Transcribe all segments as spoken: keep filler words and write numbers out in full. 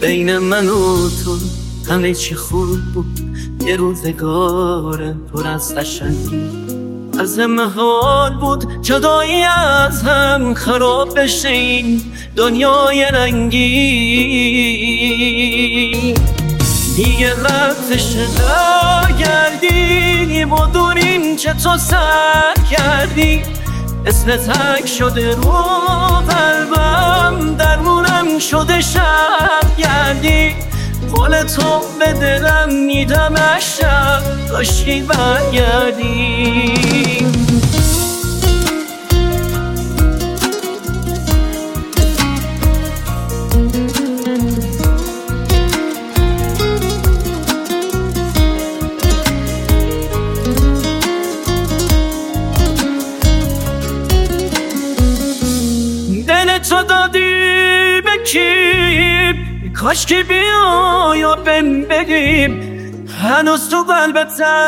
بین من و تو همه چی خوب بود، یه روزگار پر از قشنگی. از محال بود جدایی از هم خراب بشه این دنیای رنگی. دیگه وقتشه برگردی، بدونیم که تو سر کردی. اسم تک شده رو قلبم، درمونم شده شب گردی. قول تو به دلم میدم شب، کاشکی برگردی. دل تو دادی به کی؟ کاش که بیای و بهم بگیم هنوز تو قلبتم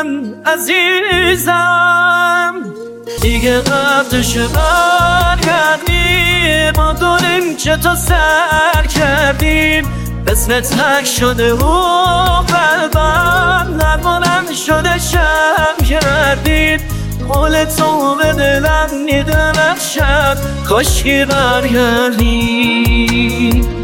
عزیزم. دیگه وقتشه برگردی، ما داریم که تو سر کردیم. اسم تک شده رو قلبم، درمانم شده شب کردید. قول تو به دلم میدم شب، کاشکی برگردی.